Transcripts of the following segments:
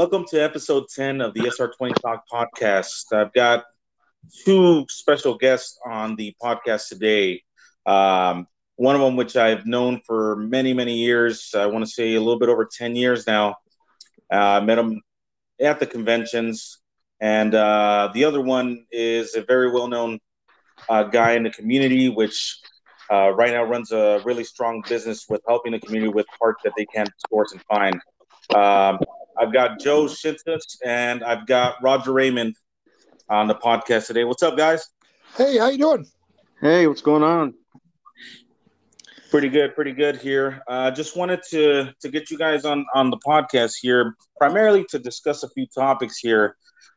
welcome to episode 10 of the SR20 Talk podcast. I've got two special guests on the podcast today. One of them, which I've known for many, many years. I want to say a little bit over 10 years now. I met him at the conventions. And the other one is a very well-known guy in the community, which right now runs a really strong business with helping the community with parts that they can't source and find. I've got Joe Shinsis and I've got Roger Raymond on the podcast today. What's up, guys? Hey, how you doing? Hey, what's going on? Pretty good here. Just wanted to get you guys on the podcast here, primarily to discuss a few topics here.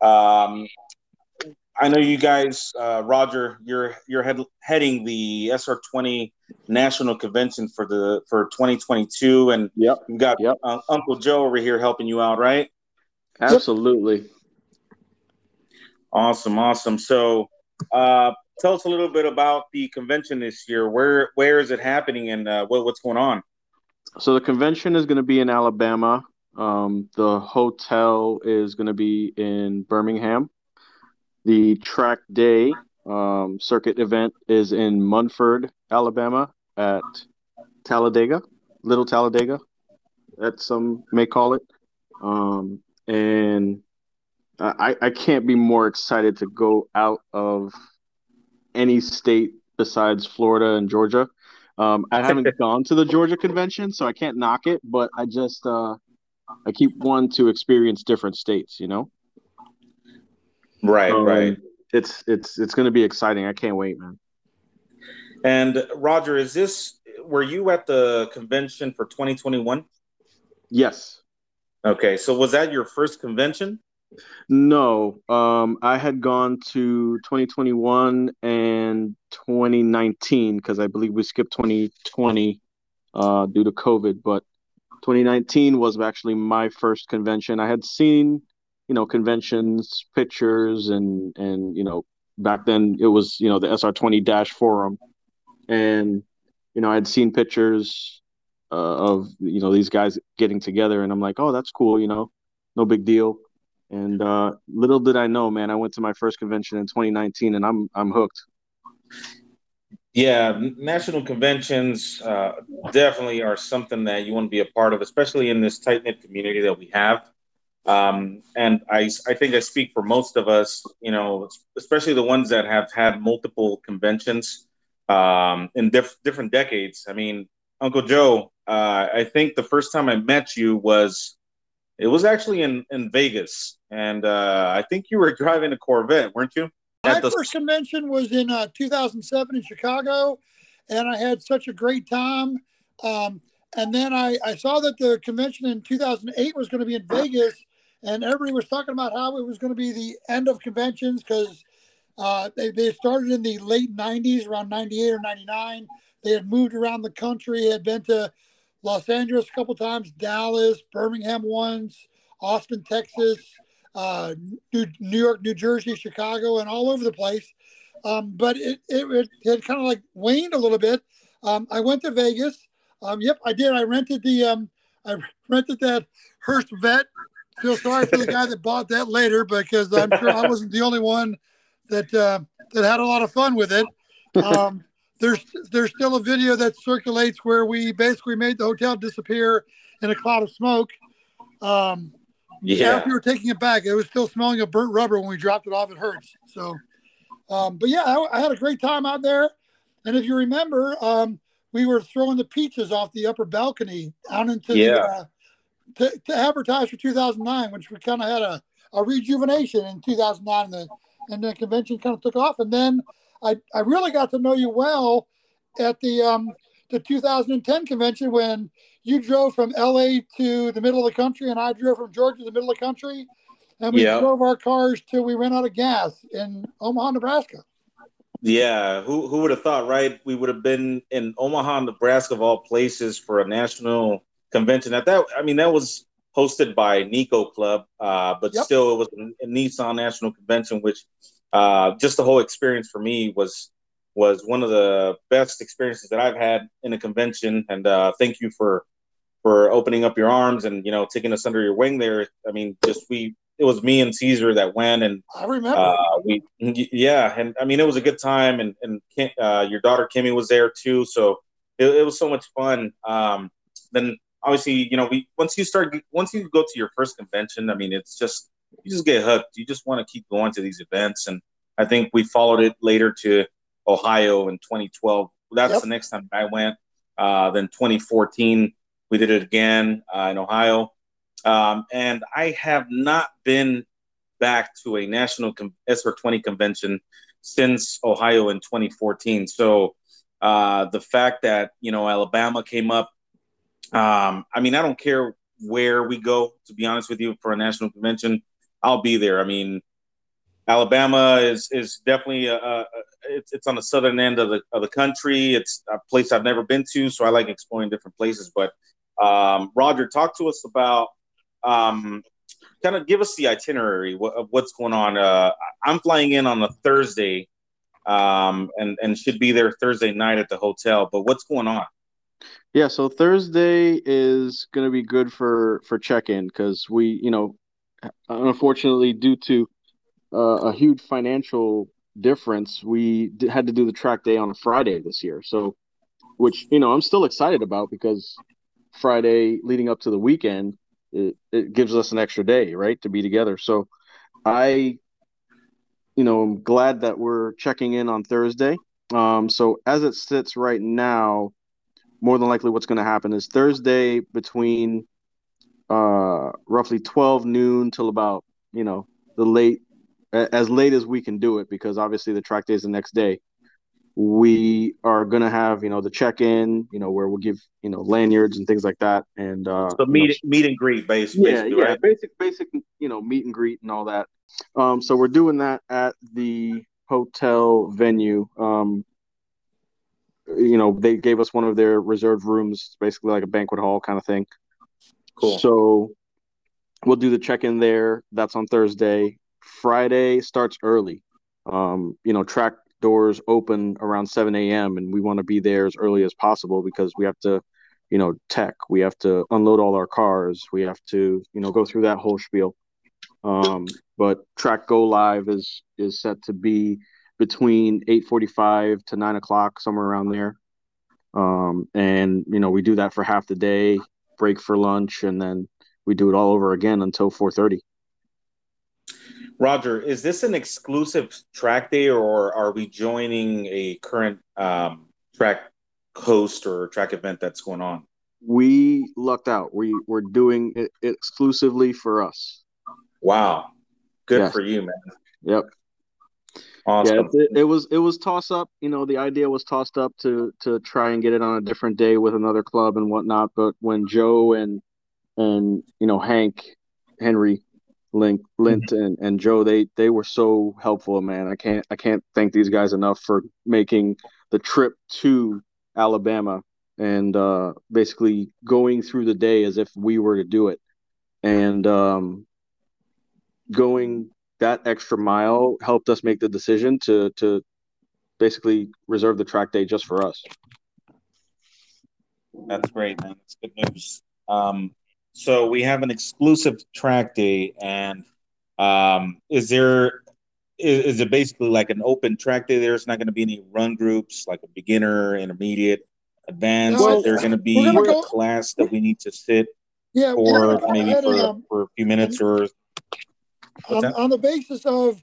I know you guys, Roger, you're heading the SR20 National Convention for 2022, and Yep. you've got Uncle Joe over here helping you out, right? Absolutely. Awesome. So, tell us a little bit about the convention this year. Where is it happening, and what's going on? So the convention is going to be in Alabama. The hotel is going to be in Birmingham. The track day circuit event is in Munford, Alabama, at Talladega, Little Talladega, as some may call it. And I can't be more excited to go out of any state besides Florida and Georgia. I haven't gone to the Georgia convention, so I can't knock it, but I just I keep wanting to experience different states, you know? Right. It's going to be exciting. I can't wait, man. And Roger, were you at the convention for 2021? Yes. Okay, so was that your first convention? No, I had gone to 2021 and 2019 because I believe we skipped 2020 due to COVID, but 2019 was actually my first convention. I had seen, conventions, pictures, and back then it was, the SR20 forum. And, I had seen pictures of, these guys getting together, and I'm like, oh, that's cool, no big deal. And little did I know, man, I went to my first convention in 2019 and I'm hooked. Yeah, national conventions definitely are something that you want to be a part of, especially in this tight-knit community that we have. And I think I speak for most of us, especially the ones that have had multiple conventions in different decades. I mean, Uncle Joe, I think the first time I met you was actually in Vegas. And I think you were driving a Corvette, weren't you? My first convention was in 2007 in Chicago, and I had such a great time. And then I saw that the convention in 2008 was going to be in Vegas, and everybody was talking about how it was going to be the end of conventions because they started in the late 90s, around 98 or 99. They had moved around the country, had been to Los Angeles a couple times, Dallas, Birmingham once, Austin, Texas, New York, New Jersey, Chicago, and all over the place. But it had kind of like waned a little bit. I went to Vegas. Yep, I did. I rented that Hearst Vet. Feel sorry for the guy that bought that later because I'm sure I wasn't the only one that had a lot of fun with it. There's still a video that circulates where we basically made the hotel disappear in a cloud of smoke. After we were taking it back, it was still smelling of burnt rubber when we dropped it off at Hertz. So, but yeah, I had a great time out there. And if you remember, we were throwing the peaches off the upper balcony out into the to advertise for 2009, which we kind of had a rejuvenation in 2009, and the convention kind of took off. And then I really got to know you well at the 2010 convention when you drove from LA to the middle of the country and I drove from Georgia to the middle of the country. And we drove our cars till we ran out of gas in Omaha, Nebraska. Yeah, who would have thought, right? We would have been in Omaha, Nebraska, of all places, for a national convention. That was hosted by Nico Club, but still, it was a Nissan National Convention, which just the whole experience for me was one of the best experiences that I've had in a convention. And thank you for for opening up your arms and taking us under your wing there. I mean, it was me and Caesar that went, and I remember. And I mean, it was a good time, and your daughter Kimmy was there too, so it was so much fun. Then obviously, once you go to your first convention, I mean, it's just you just get hooked. You just want to keep going to these events, and I think we followed it later to Ohio in 2012. That's the next time I went. Then 2014, we did it again in Ohio. And I have not been back to a national SR20 convention since Ohio in 2014. So the fact that, Alabama came up, I mean, I don't care where we go, to be honest with you, for a national convention, I'll be there. I mean, Alabama is definitely it's on the southern end of the country. It's a place I've never been to, so I like exploring different places. But Roger, talk to us about kind of give us the itinerary of what's going on. I'm flying in on a Thursday, and should be there Thursday night at the hotel. But what's going on? Yeah, so Thursday is going to be good for check-in because we, unfortunately, due to a huge financial difference, we had to do the track day on a Friday this year. So, which, I'm still excited about because Friday leading up to the weekend, it gives us an extra day, right, to be together. So I'm glad that we're checking in on Thursday. So as it sits right now, more than likely what's going to happen is Thursday between roughly 12 noon till about, as late as we can do it, because obviously the track day is the next day. We are going to have, the check-in, where we'll give, lanyards and things like that. And so meet and greet, basically, right? Basic, meet and greet and all that. So we're doing that at the hotel venue. They gave us one of their reserved rooms, basically like a banquet hall kind of thing. Cool. So we'll do the check-in there. That's on Thursday. Friday starts early. Track doors open around 7 a.m. and we want to be there as early as possible because we have to, tech. We have to unload all our cars. We have to, go through that whole spiel. But track go live is set to be between 8:45 to 9 o'clock, somewhere around there. And we do that for half the day, break for lunch, and then we do it all over again until 4:30. Roger, is this an exclusive track day, or are we joining a current track host or track event that's going on? We lucked out. We're doing it exclusively for us. Wow, good for you, man. Yep. Awesome. Yeah, it was toss up. The idea was tossed up to try and get it on a different day with another club and whatnot. But when Joe and Hank, Henry, Lint and Joe, they were so helpful, man. I can't thank these guys enough for making the trip to Alabama and basically going through the day as if we were to do it, and going that extra mile helped us make the decision to basically reserve the track day just for us. That's great, man. That's good news. So we have an exclusive track day, and is it basically like an open track day? There's not going to be any run groups like a beginner, intermediate, advanced. No, There's going to be a class that we need to sit for maybe for a few minutes or on the basis of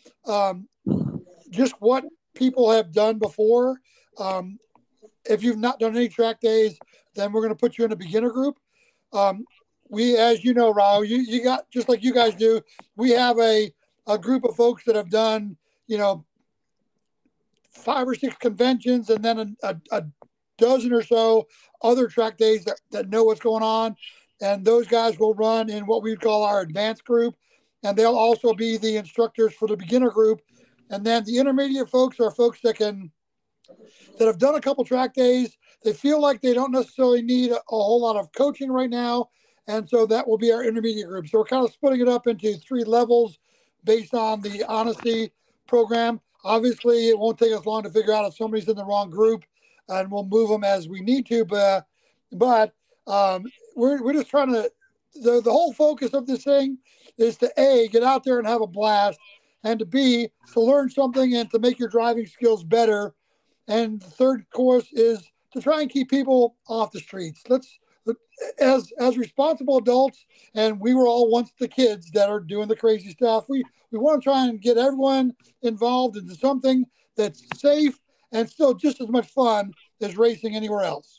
just what people have done before. If you've not done any track days, then we're going to put you in a beginner group. We, as you know, Raul, you got, just like you guys do, we have a group of folks that have done, 5 or 6 conventions and then a dozen or so other track days that know what's going on. And those guys will run in what we call our advanced group. And they'll also be the instructors for the beginner group. And then the intermediate folks are folks that have done a couple track days. They feel like they don't necessarily need a whole lot of coaching right now. And so that will be our intermediate group. So we're kind of splitting it up into 3 levels based on the Honesty program. Obviously, it won't take us long to figure out if somebody's in the wrong group, and we'll move them as we need to. But we're just trying to, the whole focus of this thing is to A, get out there and have a blast, and to B, to learn something and to make your driving skills better. And the third course is to try and keep people off the streets. As responsible adults, and we were all once the kids that are doing the crazy stuff. We want to try and get everyone involved into something that's safe and still just as much fun as racing anywhere else.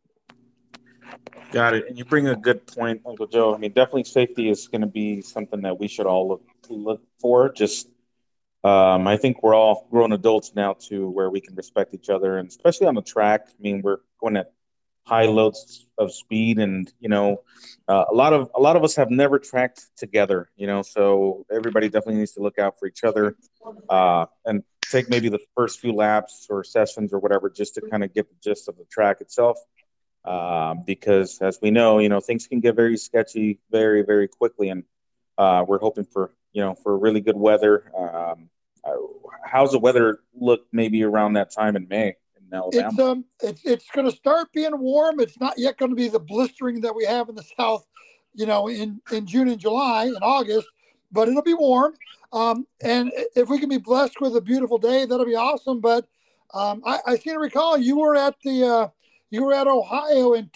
Got it. And you bring a good point, Uncle Joe. I mean, definitely safety is going to be something that we should all look for. Just, I think we're all grown adults now too, where we can respect each other, and especially on the track. I mean, we're going at high loads of speed, and a lot of us have never tracked together. So everybody definitely needs to look out for each other, and take maybe the first few laps or sessions or whatever, just to kind of get the gist of the track itself. Because as we know, things can get very sketchy very, very quickly, and we're hoping for really good weather. How's the weather look maybe around that time in May in Alabama? It's going to start being warm. It's not yet going to be the blistering that we have in the South, in June and July and August, but it'll be warm. And if we can be blessed with a beautiful day, that'll be awesome. But I seem to recall you were at Ohio in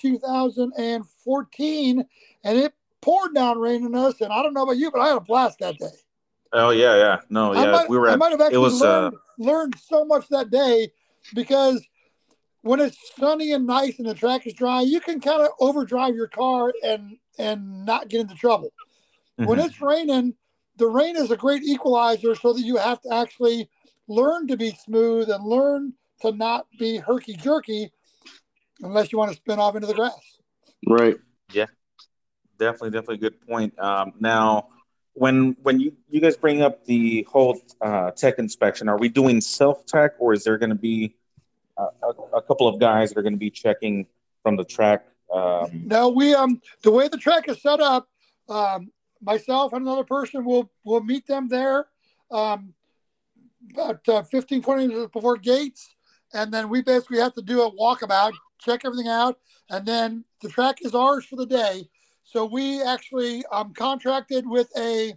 2014, and it poured down rain on us. And I don't know about you, but I had a blast that day. Oh yeah. No, yeah. I might have actually learned so much that day, because when it's sunny and nice and the track is dry, you can kind of overdrive your car and not get into trouble. Mm-hmm. When it's raining, the rain is a great equalizer, so that you have to actually learn to be smooth and learn to not be herky-jerky, unless you want to spin off into the grass. Right. Yeah. Definitely good point. Now, when you guys bring up the whole tech inspection, are we doing self-tech, or is there going to be a couple of guys that are going to be checking from the track? No, we the way the track is set up, myself and another person will meet them there about 15, 20 minutes before gates, and then we basically have to do a walkabout, check everything out, and then the track is ours for the day. So we actually contracted with a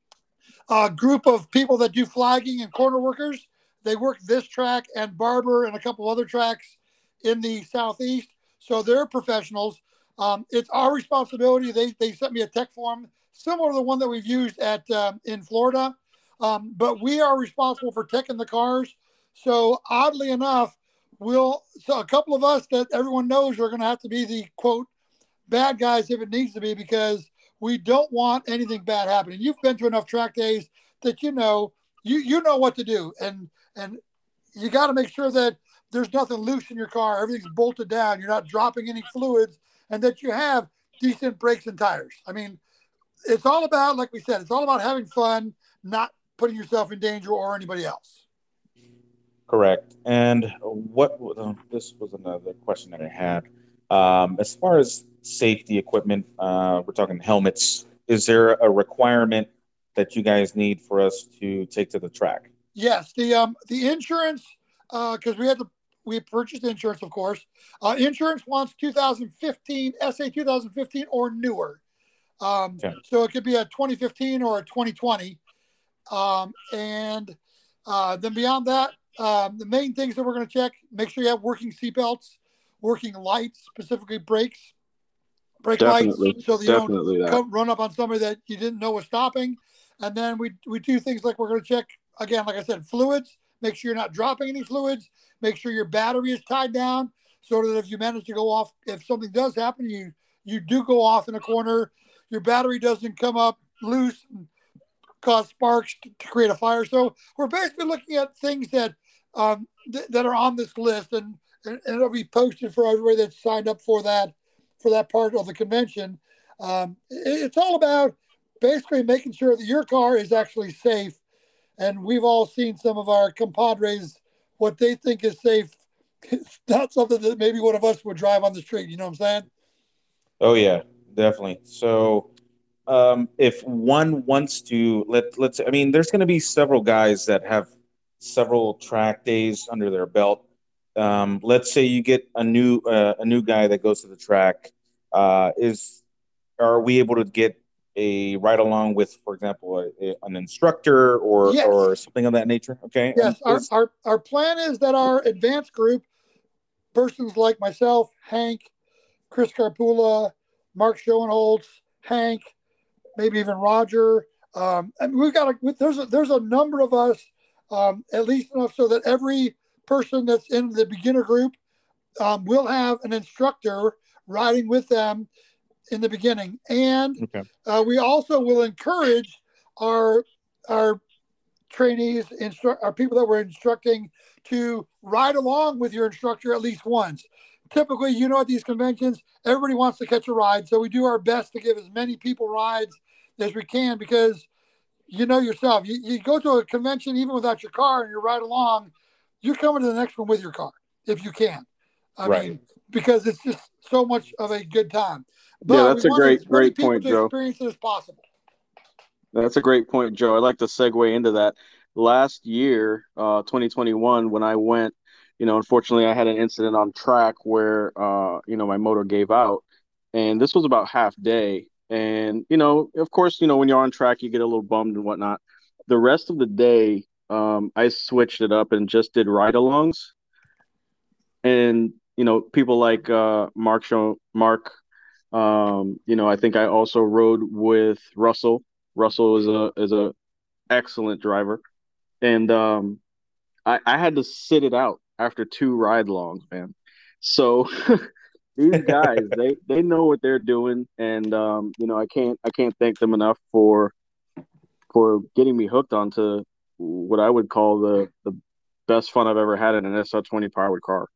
group of people that do flagging and corner workers. They work this track and Barber and a couple other tracks in the Southeast. So they're professionals. It's our responsibility. They sent me a tech form similar to the one that we've used in Florida. But we are responsible for teching the cars. So oddly enough, a couple of us that everyone knows are going to have to be the, quote, bad guys if it needs to be, because we don't want anything bad happening. You've been to enough track days that you know what to do, and you got to make sure that there's nothing loose in your car, everything's bolted down, you're not dropping any fluids, and that you have decent brakes and tires. I mean, it's all about, like we said, it's all about having fun, not putting yourself in danger or anybody else. Correct. And this was another question that I had. As far as safety equipment, we're talking helmets. Is there a requirement that you guys need for us to take to the track? Yes, the insurance, because we purchased insurance, of course. Insurance wants 2015 SA 2015 or newer. Okay. So it could be a 2015 or a 2020, and then beyond that, the main things that we're going to check: make sure you have working seatbelts, working lights, specifically brake lights, so that you don't run up on somebody that you didn't know was stopping. And then we do things like we're going to check, again, like I said, fluids. Make sure you're not dropping any fluids. Make sure your battery is tied down, so that if you manage to go off, if something does happen, you do go off in a corner, your battery doesn't come up loose and cause sparks to create a fire. So we're basically looking at things that that are on this list, and it'll be posted for everybody that's signed up for that part of the convention. It's all about basically making sure that your car is actually safe. And we've all seen some of our compadres, what they think is safe. It's not something that maybe one of us would drive on the street. You know what I'm saying? Oh yeah, definitely. So if one wants to, let's, I mean, there's going to be several guys that have several track days under their belt. Let's say you get a new guy that goes to the track. is are we able to get a ride along with, for example, an instructor Yes. or something of that nature? Okay, and Yes. Our plan is that our advanced group, persons like myself, Hank, Chris Carpula, Mark Schoenholtz, Hank, maybe even Roger. And we've got there's a number of us, at least enough so that every person that's in the beginner group will have an instructor riding with them in the beginning, and okay, we also will encourage our our trainees, our people that we're instructing, to ride along with your instructor at least once. Typically, at these conventions, everybody wants to catch a ride, so we do our best to give as many people rides as we can, because yourself, you go to a convention even without your car and you ride along, you're coming to the next one with your car if you can. I right. mean, because it's just so much of a good time. Yeah, But we that's a want as many great people point, to Joe. experience it as possible. That's a great point, Joe. I'd like to segue into that. Last year, 2021, when I went, unfortunately, I had an incident on track where, my motor gave out, and this was about half day. And of course, when you're on track, you get a little bummed and whatnot. The rest of the day, I switched it up and just did ride-alongs, and people like Mark. I think I also rode with Russell. Russell is a excellent driver, and I had to sit it out after two ride longs, man. So these guys, they know what they're doing, and I can't thank them enough for getting me hooked onto what I would call the best fun I've ever had in an SR20 powered car.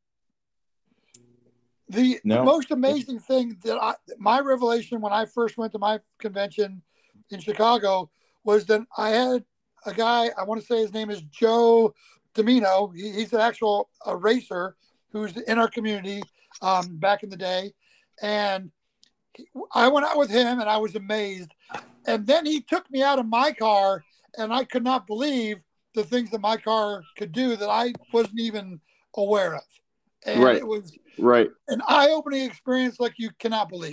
The No, most amazing thing that my revelation when I first went to my convention in Chicago was that I had a guy, I want to say his name is Joe Domino. He's an actual racer who's in our community back in the day. And I went out with him and I was amazed. And then he took me out of my car and I could not believe the things that my car could do that I wasn't even aware of. And Right, it was right, an eye-opening experience like you cannot believe.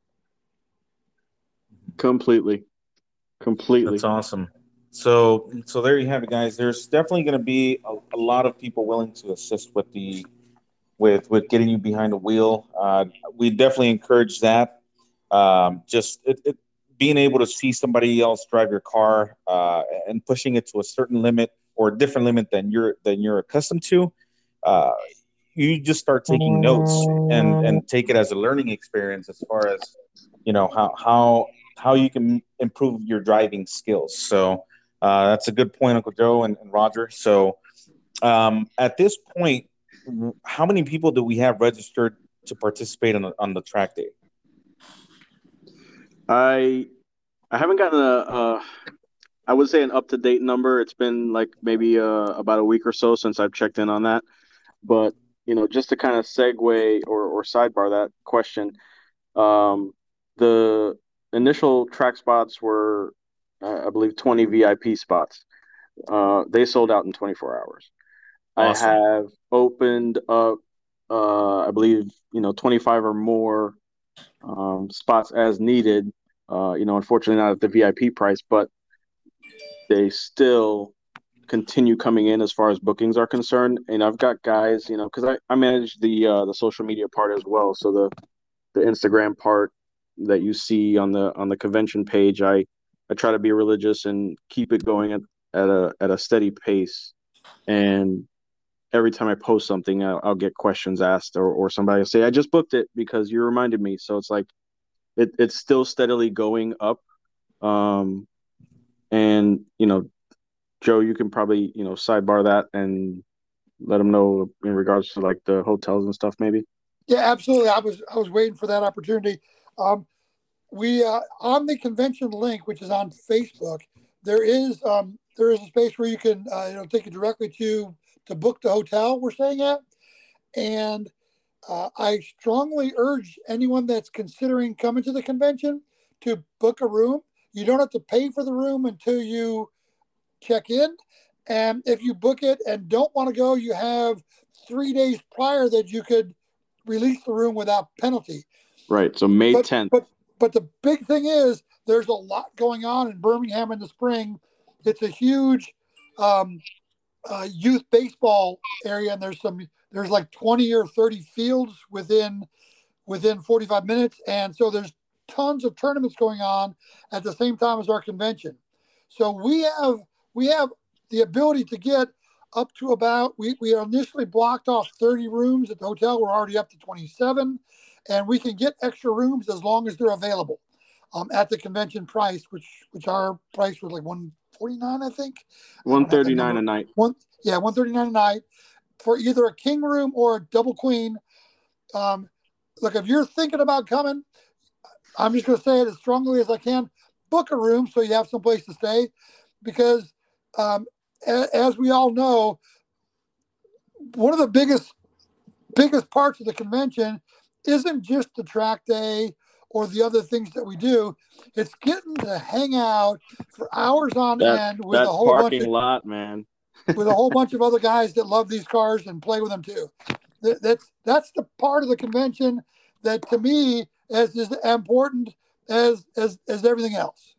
completely, completely. that's awesome. So there you have it, guys. There's definitely going to be a lot of people willing to assist with with getting you behind the wheel. We definitely encourage that. Just being able to see somebody else drive your car and pushing it to a certain limit or a different limit than you're accustomed to. Uh, you just start taking notes and take it as a learning experience as far as how you can improve your driving skills. So that's a good point, Uncle Joe and Roger. So at this point, how many people do we have registered to participate on the track day? I I haven't gotten I would say an up to date number. It's been like maybe about a week or so since I've checked in on that. But just to kind of segue or sidebar that question, um, the initial track spots were, I believe, 20 VIP spots. They sold out in 24 hours. I Awesome. have opened up, I believe, 25 or more spots as needed. Unfortunately, not at the VIP price, but they still continue coming in as far as bookings are concerned. And I've got guys, because I manage the social media part as well. So the Instagram part that you see on the convention page, I try to be religious and keep it going at a steady pace. And every time I post something, I'll get questions asked, or somebody will say, I just booked it because you reminded me. So it's like it's still steadily going up. Um, and Joe, you can probably sidebar that and let them know in regards to like the hotels and stuff, maybe. Yeah, absolutely. I was waiting for that opportunity. Um, we on the convention link, which is on Facebook, there is a space where you can take it directly to book the hotel we're staying at, and I strongly urge anyone that's considering coming to the convention to book a room. You don't have to pay for the room until you check in. And if you book it and don't want to go, you have 3 days prior that you could release the room without penalty. Right. So May But 10th. but the big thing is there's a lot going on in Birmingham in the spring. It's a huge um, youth baseball area, and there's like 20 or 30 fields within 45 minutes, and so there's tons of tournaments going on at the same time as our convention. So we have the ability to get up to about we initially blocked off 30 rooms at the hotel. We're already up to 27, and we can get extra rooms as long as they're available at the convention price, which our price was like 149, I think. 139 a night. 139 a night for either a king room or a double queen. Look, if you're thinking about coming, I'm just going to say it as strongly as I can. Book a room so you have some place to stay, because as we all know, one of the biggest parts of the convention isn't just the track day or the other things that we do. It's getting to hang out for hours on end with a whole parking lot, man. with a whole bunch of other guys that love these cars and play with them too. That's the part of the convention that to me is as important as everything else.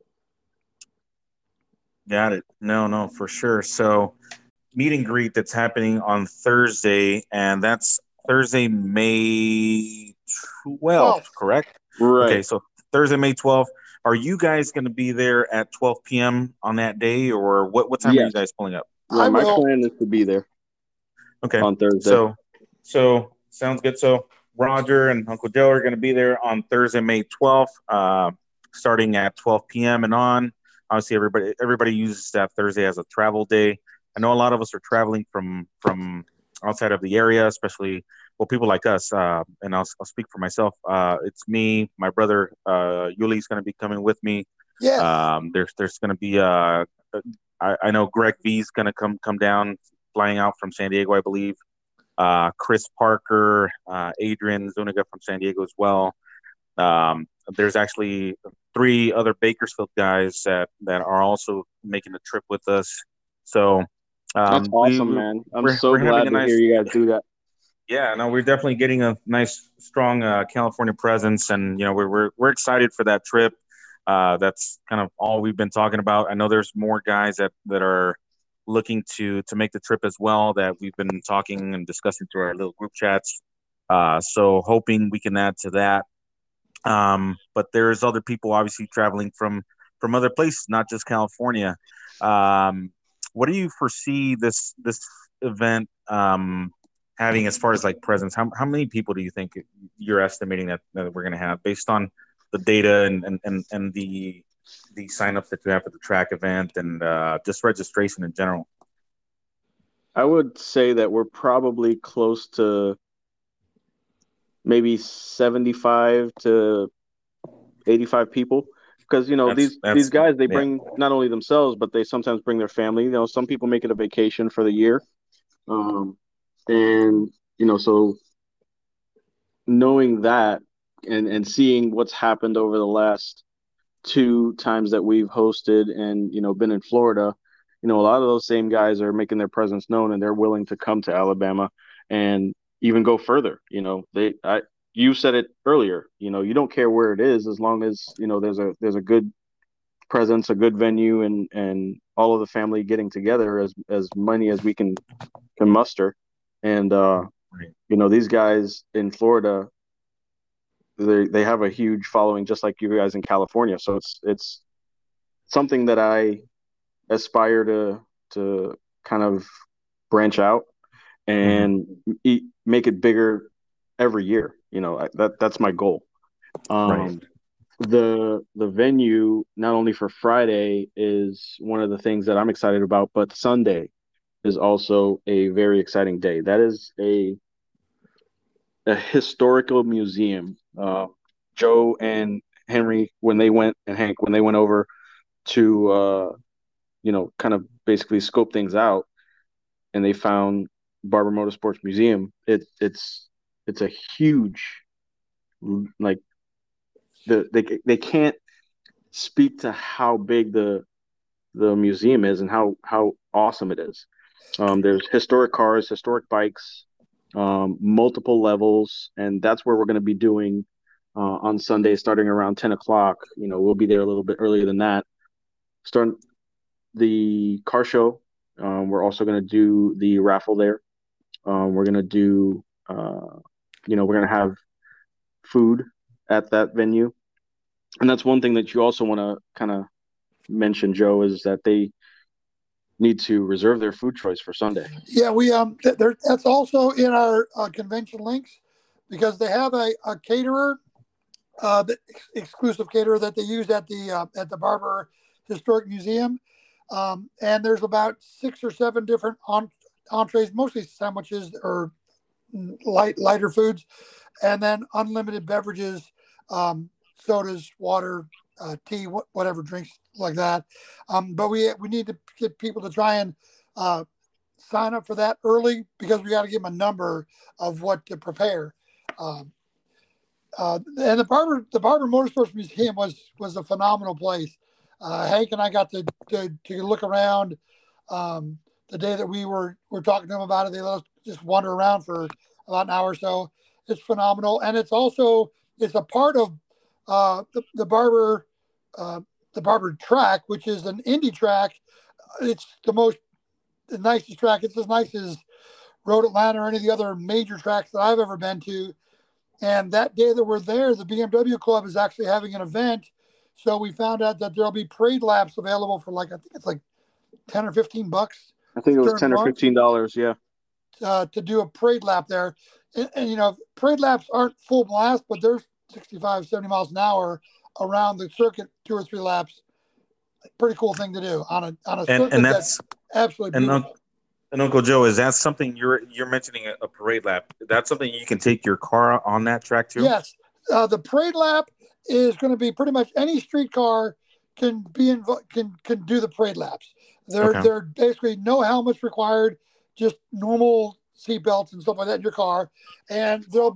Got it. No, for sure. So meet and greet that's happening on Thursday, and that's Thursday, May 12th, correct? Right. Okay, so Thursday, May 12th. Are you guys going to be there at 12 p.m. on that day, or what time are you guys pulling up? Yeah, my plan is to be there. Okay. On Thursday. So sounds good. So Roger and Uncle Joe are going to be there on Thursday, May 12th, starting at 12 p.m. and on. Obviously, everybody uses that Thursday as a travel day. I know a lot of us are traveling from outside of the area, especially people like us. And I'll speak for myself. It's me, my brother Yuli's going to be coming with me. Yes. There's going to be I know Greg V's going to come down, flying out from San Diego, I believe. Chris Parker, Adrian Zuniga from San Diego as well. There's actually 3 other Bakersfield guys that are also making the trip with us. So that's awesome, man. I'm so glad to hear you guys do that. Yeah, no, we're definitely getting a nice, strong California presence, and we're excited for that trip. That's kind of all we've been talking about. I know there's more guys that are looking to make the trip as well, that we've been talking and discussing through our little group chats. So hoping we can add to that. But there's other people obviously traveling from other places, not just California. What do you foresee this event having as far as like presence? How many people do you think you're estimating that we're going to have based on the data and the signups that you have for the track event and just registration in general? I would say that we're probably close to maybe 75 to 85 people, because these guys, they bring not only themselves, but they sometimes bring their family. Some people make it a vacation for the year, and so knowing that and seeing what's happened over the last 2 times that we've hosted and been in Florida, a lot of those same guys are making their presence known, and they're willing to come to Alabama and even go further. You said it earlier, you don't care where it is, as long as there's a good presence, a good venue, and all of the family getting together as many as we can muster. And these guys in Florida, they have a huge following, just like you guys in California. So it's something that I aspire to kind of branch out and make it bigger every year. That's my goal. The venue, not only for Friday, is one of the things that I'm excited about, but Sunday is also a very exciting day. That is a historical museum. Joe and Henry, when they went over to kind of basically scope things out, and they found Barber Motorsports Museum. It's a huge, like, they can't speak to how big the museum is and how awesome it is. There's historic cars, historic bikes, multiple levels, and that's where we're going to be doing on Sunday, starting around 10 o'clock. We'll be there a little bit earlier than that. Starting the car show. We're also going to do the raffle there. We're going to do, we're going to have food at that venue. And that's one thing that you also want to kind of mention, Joe, is that they need to reserve their food choice for Sunday. Yeah, we that's also in our convention links, because they have a caterer, the exclusive caterer that they use at the Barber Historic Museum, and there's about 6 or 7 different entrees, mostly sandwiches or lighter foods, and then unlimited beverages, sodas, water, tea, whatever drinks like that. But we need to get people to try and sign up for that early, because we got to give them a number of what to prepare. And the Barber Motorsports Museum was a phenomenal place. Hank and I got to look around the day that we were talking to them about it. They let us just wander around for about an hour or so. It's phenomenal, and it's a part of the Barber track, which is an Indy track. It's the nicest track. It's as nice as Road Atlanta or any of the other major tracks that I've ever been to. And that day that we're there, the BMW Club is actually having an event. So we found out that there'll be parade laps available for I think it's like $10 or $15. I think it was $10 or $15. Yeah. To do a parade lap there. And parade laps aren't full blast, but they're 65, 70 miles an hour around the circuit, 2 or 3 laps. Pretty cool thing to do on a circuit that's absolutely beautiful. And Uncle Joe, is that something you're mentioning a parade lap? That's something you can take your car on that track too? Yes. The parade lap is going to be pretty much any street car can do the parade laps. They're basically no helmets required, just normal seat belts and stuff like that in your car. And they'll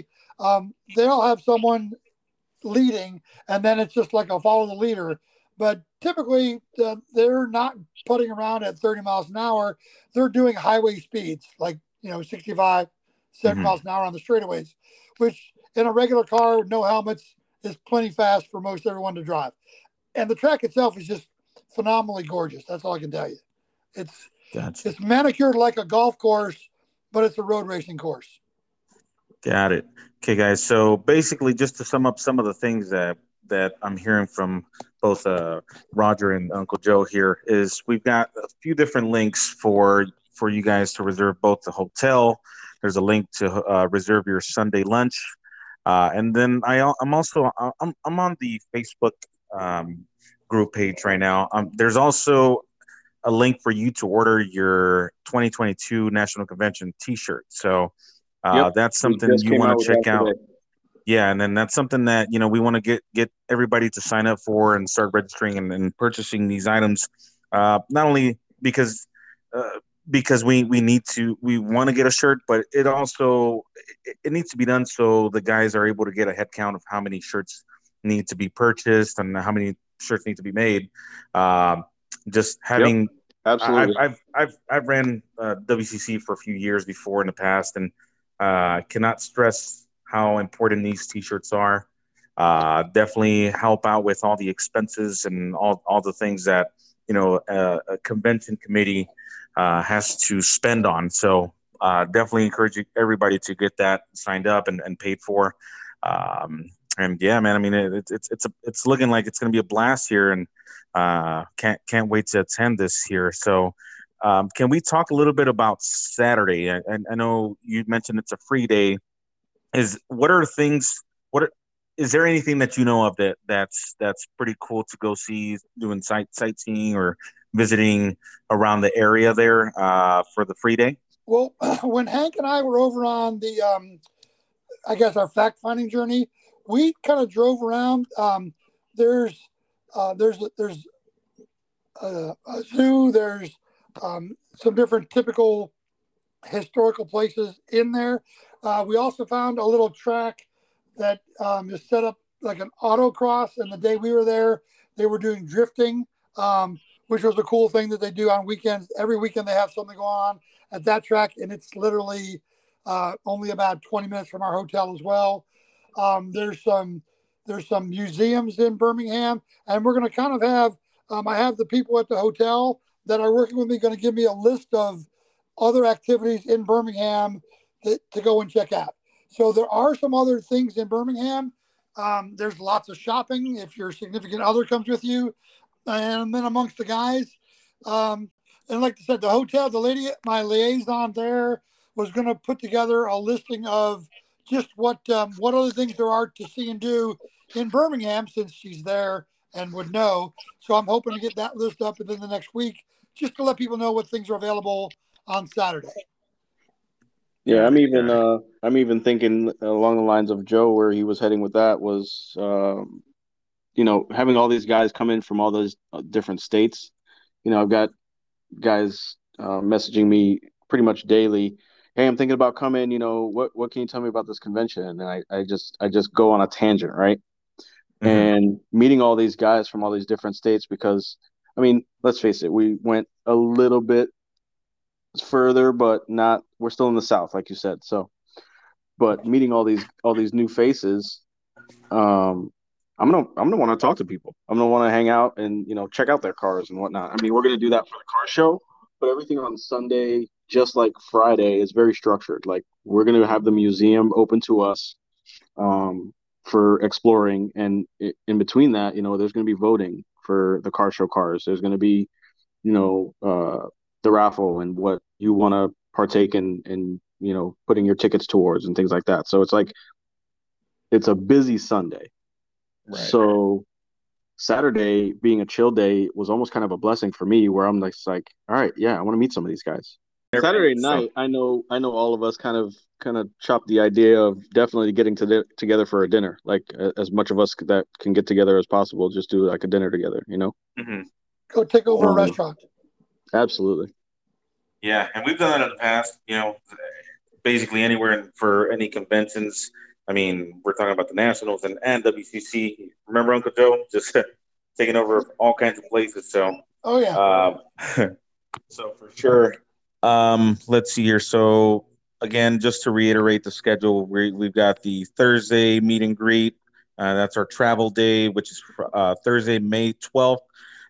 have someone leading, and then it's just like a follow the leader. But typically, they're not putting around at 30 miles an hour. They're doing highway speeds, 65, 70 miles an hour on the straightaways, which in a regular car with no helmets is plenty fast for most everyone to drive. And the track itself is just phenomenally gorgeous. That's all I can tell you. It's manicured like a golf course, but it's a road racing course. Got it. Okay, guys. So basically, just to sum up some of the things that I'm hearing from both Roger and Uncle Joe here, is we've got a few different links for you guys to reserve both the hotel. There's a link to reserve your Sunday lunch, and then I'm also on the Facebook group page right now. There's also a link for you to order your 2022 National Convention T-shirt. So that's something you want to check out. Today. Yeah, and then that's something that we want to get everybody to sign up for and start registering and purchasing these items. Not only because we want to get a shirt, but it also it needs to be done so the guys are able to get a head count of how many shirts need to be purchased and how many shirts need to be made. Just having absolutely. I've ran WCC for a few years before in the past, and cannot stress how important these T-shirts are. Definitely help out with all the expenses and all the things that a convention committee has to spend on. So definitely encourage everybody to get that signed up and paid for. And yeah, man, I mean it's looking like it's going to be a blast here, and can't wait to attend this here. So can we talk a little bit about Saturday? I know you mentioned it's a free day. Is there anything that you know of that's pretty cool to go see, doing sightseeing or visiting around the area there for the free day? Well, when Hank and I were over on the I guess our fact finding journey, we kind of drove around. There's a zoo. There's some different typical historical places in there. We also found a little track that is set up like an autocross. And the day we were there, they were doing drifting, which was a cool thing that they do on weekends. Every weekend they have something going on at that track, and it's literally only about 20 minutes from our hotel as well. There's some museums in Birmingham, and we're going to kind of have. I have the people at the hotel that are working with me going to give me a list of other activities in Birmingham to go and check out. So there are some other things in Birmingham. There's lots of shopping if your significant other comes with you, and then amongst the guys. And like I said, the hotel, the lady, my liaison there, was going to put together a listing of just what other things there are to see and do in Birmingham, since she's there and would know. So I'm hoping to get that list up within the next week, just to let people know what things are available on Saturday. Yeah, I'm even thinking along the lines of Joe, where he was heading with that was, having all these guys come in from all those different states. I've got guys messaging me pretty much daily. Hey, I'm thinking about coming. What can you tell me about this convention? And I just go on a tangent, right? Mm-hmm. And meeting all these guys from all these different states, because I mean, let's face it, we went a little bit further, but not. We're still in the South, like you said. So, but meeting all these new faces, I'm gonna want to talk to people. I'm gonna want to hang out and check out their cars and whatnot. I mean, we're gonna do that for the car show, but everything on Sunday, just like Friday, is very structured. Like, we're gonna have the museum open to us for exploring, and in between that, there's gonna be voting for the car show cars. There's gonna be, the raffle and what you want to partake in, putting your tickets towards and things like that. So it's a busy Sunday. Right. So Saturday being a chill day was almost kind of a blessing for me, where I'm like, all right, yeah, I want to meet some of these guys. Saturday night, I know all of us kind of chopped the idea of definitely getting together for a dinner, like as much of us that can get together as possible, just do like a dinner together, Mm-hmm. Go take over a restaurant. Absolutely. Yeah, and we've done that in the past, basically anywhere for any conventions. I mean, we're talking about the Nationals and WCC. Remember Uncle Joe? Just taking over all kinds of places. So, oh yeah. So for sure. Let's see here. So again, just to reiterate the schedule, we've got the Thursday meet and greet. That's our travel day, which is Thursday, May 12th.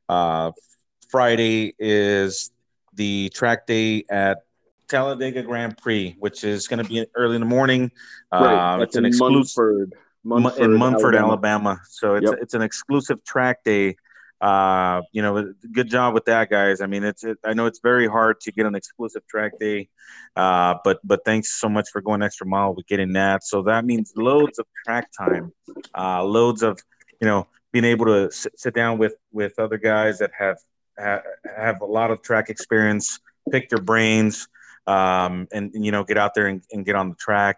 Friday is the track day at Talladega Grand Prix, which is going to be early in the morning. Right. It's an exclusive in Munford, Alabama. So it's an exclusive track day. Good job with that, guys. I mean, I know it's very hard to get an exclusive track day, but thanks so much for going extra mile with getting that. So that means loads of track time, loads of being able to sit down with other guys that have a lot of track experience, pick their brains, and get out there and get on the track.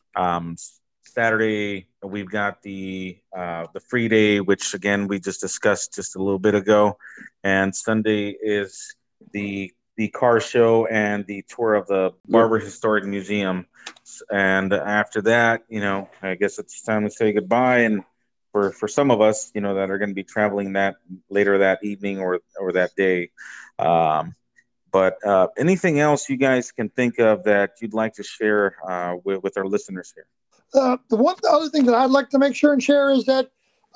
Saturday we've got the free day, which again we just discussed just a little bit ago, and Sunday is the car show and the tour of the Barber Historic Museum. And after that, I guess it's time to say goodbye. And for some of us, that are going to be traveling that later that evening or that day. But anything else you guys can think of that you'd like to share with our listeners here? The other thing that I'd like to make sure and share is that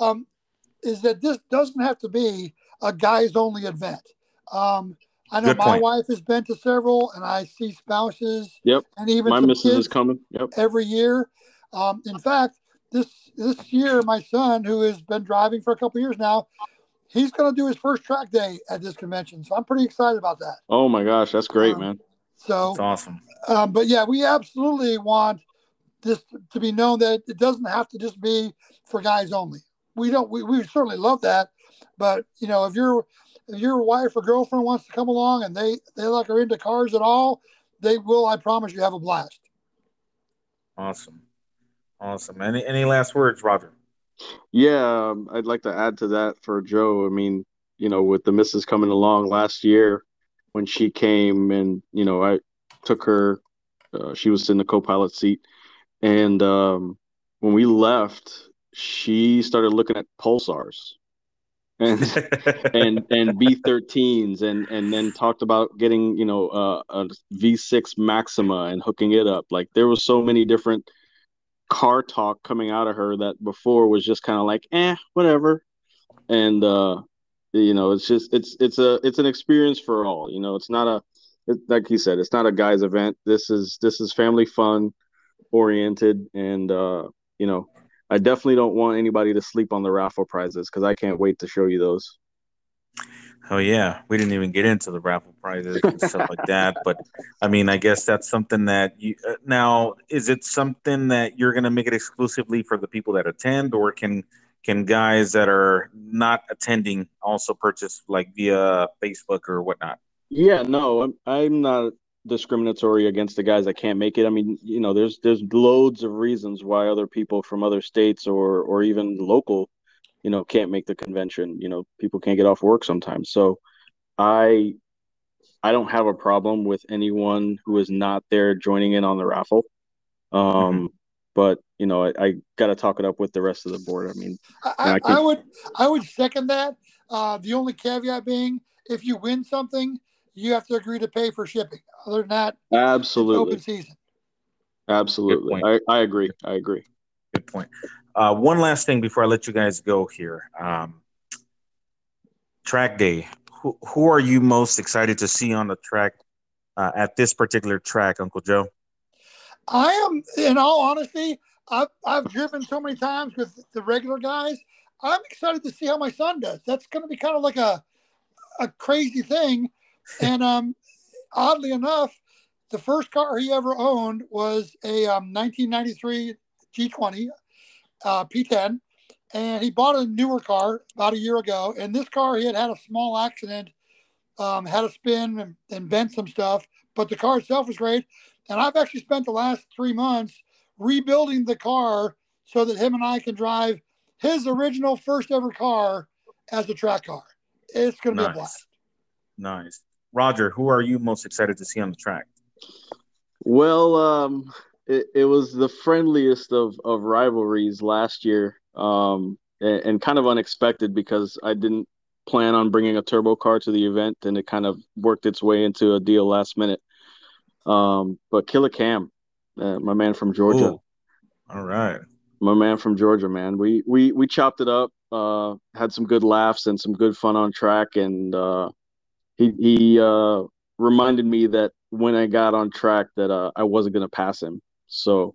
this doesn't have to be a guys only event. I know my wife has been to several, and I see spouses. Yep. And even my missus is coming. Yep. Every year. In fact, this year, my son, who has been driving for a couple of years now, he's going to do his first track day at this convention. So I'm pretty excited about that. Oh my gosh, that's great, man. So that's awesome. But yeah, we absolutely want this to be known that it doesn't have to just be for guys only. We certainly love that, but if your wife or girlfriend wants to come along and they are into cars at all, they will. I promise you, have a blast. Awesome. Any last words, Roger? Yeah, I'd like to add to that for Joe. I mean, with the missus coming along last year when she came, and I took her. She was in the co-pilot seat. And when we left, she started looking at Pulsars and B13s, and then talked about getting a V6 Maxima and hooking it up. Like, there was so many different car talk coming out of her that before was just kind of like, whatever. And it's an experience for all. It's not like you said, it's not a guy's event. This is family fun oriented, and I definitely don't want anybody to sleep on the raffle prizes because I can't wait to show you those. Oh yeah, we didn't even get into the raffle prizes and stuff like that. But I mean, I guess that's something that you now is it something that you're going to make it exclusively for the people that attend, or can guys that are not attending also purchase like via Facebook or whatnot? Yeah, no, I'm not discriminatory against the guys that can't make it. I mean, there's loads of reasons why other people from other states or even local, can't make the convention. People can't get off work sometimes. So I I don't have a problem with anyone who is not there joining in on the raffle. Hmm. But I got to talk it up with the rest of the board. I mean, I, I I could would I would second that. The only caveat being, if you win something, you have to agree to pay for shipping. Other than that, it's open absolutely, season. Good absolutely. point. I agree. I agree. Good point. One last thing before I let you guys go here. Track day. Who are you most excited to see on the track at this particular track, Uncle Joe? I am, in all honesty, I've driven so many times with the regular guys. I'm excited to see how my son does. That's going to be kind of like a crazy thing. And oddly enough, the first car he ever owned was a 1993 G20 P10, and he bought a newer car about a year ago. And this car, he had a small accident, had a spin and bent some stuff, but the car itself was great. And I've actually spent the last 3 months rebuilding the car so that him and I can drive his original first ever car as a track car. It's going to be a Nice, blast. nice. Roger, who are you most excited to see on the track? Well, it was the friendliest of rivalries last year, and kind of unexpected because I didn't plan on bringing a turbo car to the event, and it kind of worked its way into a deal last minute. But Killer Cam, my man from Georgia, Oh, all right. man. We chopped it up, had some good laughs and some good fun on track, and he reminded me that when I got on track that I wasn't gonna pass him. So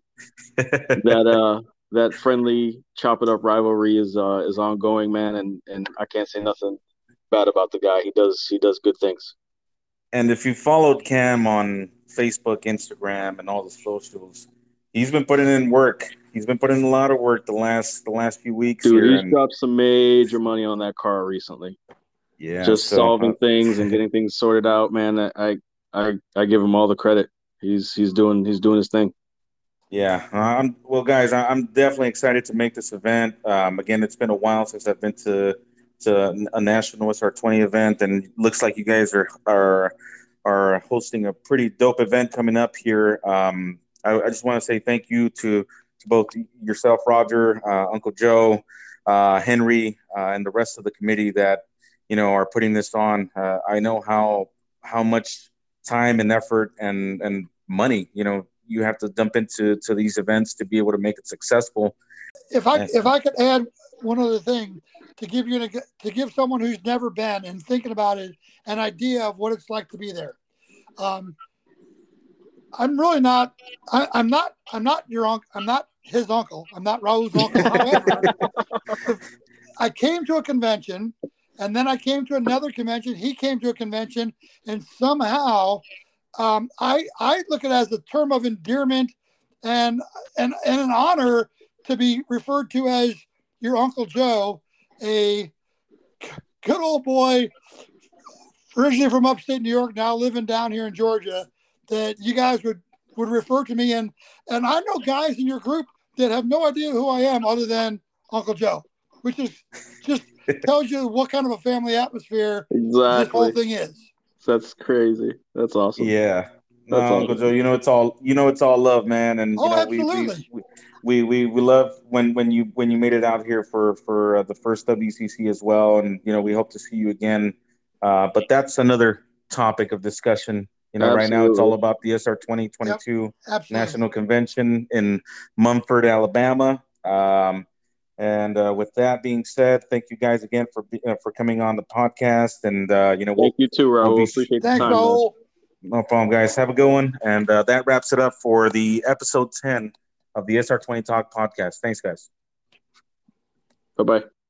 that friendly chop it up rivalry is ongoing, man, and I can't say nothing bad about the guy. He does good things. And if you followed Cam on Facebook, Instagram, and all the socials, he's been putting in work. He's been putting in a lot of work the last few weeks Dude, here, he's and dropped some major money on that car recently. yeah. Just So solving things and getting things sorted out, man. I give him all the credit. He's doing his thing. yeah, well, guys. I'm definitely excited to make this event. Again, it's been a while since I've been to a National SR20 event, and looks like you guys are hosting a pretty dope event coming up here. I just want to say thank you to both yourself, Roger, Uncle Joe, Henry, and the rest of the committee that are putting this on. I know how much time and effort and money you have to dump into these events to be able to make it successful. And If I could add one other thing to give someone who's never been and thinking about it an idea of what it's like to be there. Um, I'm really not. I'm not your uncle. I'm not his uncle. I'm not Raul's uncle. However, I came to a convention, and then I came to another convention. He came to a convention, and somehow, I look at it as a term of endearment and and an honor to be referred to as your Uncle Joe, a good old boy originally from upstate New York, now living down here in Georgia. That you guys would refer to me, and I know guys in your group that have no idea who I am other than Uncle Joe, which is just tells you what kind of a family atmosphere this whole Exactly. thing is. That's crazy. That's awesome. yeah, no, That's Uncle Joe, awesome. it's all love, man. And Oh, absolutely. we love when you made it out here for the first WCC as well, and we hope to see you again. But that's another topic of discussion Right now it's all Absolutely. about the SR 2022 Absolutely. National Convention in Mumford, Alabama. And with that being said, thank you guys again for coming on the podcast. And Thank you too, we'll Raul. be Appreciate the Thanks, time, man. Raul. no problem, guys. Have a good one. And that wraps it up for the episode 10 of the SR20 Talk podcast. Thanks, guys. Bye-bye.